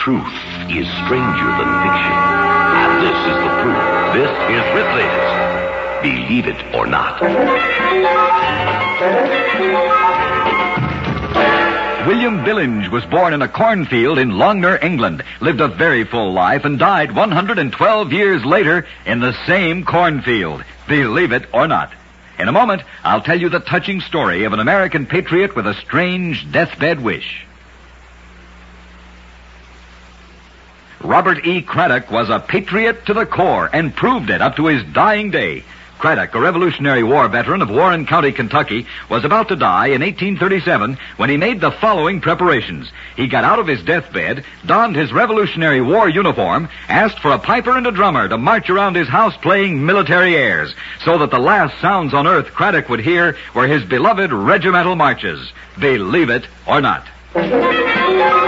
truth is stranger than fiction. And this is the proof. This is Ripley's Believe It or Not. William Billinge was born in a cornfield in Longner, England, lived a very full life, and died 112 years later in the same cornfield. Believe it or not. In a moment, I'll tell you the touching story of an American patriot with a strange deathbed wish. Robert E. Craddock was a patriot to the core and proved it up to his dying day. Craddock, a Revolutionary War veteran of Warren County, Kentucky, was about to die in 1837 when he made the following preparations. He got out of his deathbed, donned his Revolutionary War uniform, asked for a piper and a drummer to march around his house playing military airs, so that the last sounds on earth Craddock would hear were his beloved regimental marches. Believe it or not.